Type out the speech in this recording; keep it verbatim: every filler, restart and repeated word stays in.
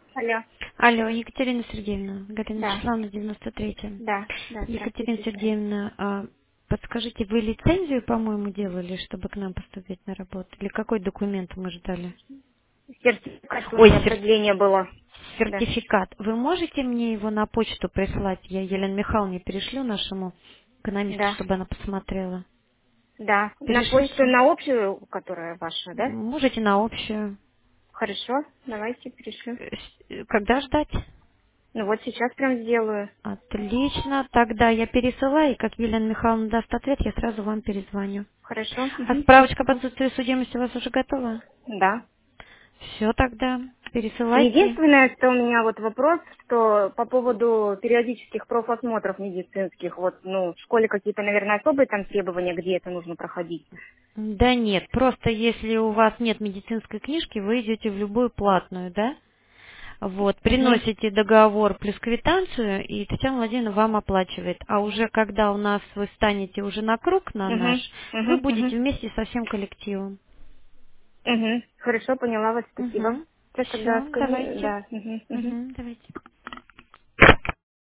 Алло. Алло, Екатерина Сергеевна, Галина Да, Вячеславовна, девяносто третья. да, да, Екатерина здравствуйте, слушаю. Сергеевна, а, подскажите, вы лицензию, по-моему, делали, чтобы к нам поступить на работу? Или какой документ мы ждали? Сертификат у Ой, меня сер- продление было. Да, сертификат. Вы можете мне его на почту прислать? Я Елене Михайловне перешлю, нашему экономисту, да, чтобы она посмотрела. да. На почту, Перешлете? на общую, которая ваша, да? Можете на общую. Хорошо, давайте перешлю. Э, с- Когда ждать? Ну вот сейчас прям сделаю. Отлично. Тогда я пересылаю, и как Елена Михайловна даст ответ, я сразу вам перезвоню. Хорошо? А Угу. справочка об отсутствии судимости у вас уже готова? Да. Все тогда. Пересылайте. Единственное, что у меня вот вопрос, что по поводу периодических профосмотров медицинских, вот, ну, в школе какие-то, наверное, особые там требования, где это нужно проходить. Да нет, просто если у вас нет медицинской книжки, вы идете в любую платную, да? Вот, Угу, приносите договор плюс квитанцию, и Татьяна Владимировна вам оплачивает. А уже когда у нас вы станете уже на круг на угу, наш, вы угу, угу. будете вместе со всем коллективом. Угу. Хорошо, поняла вас, спасибо. Угу. Сейчас тогда Все, скани... давайте. Да. Угу, угу. Угу, давайте.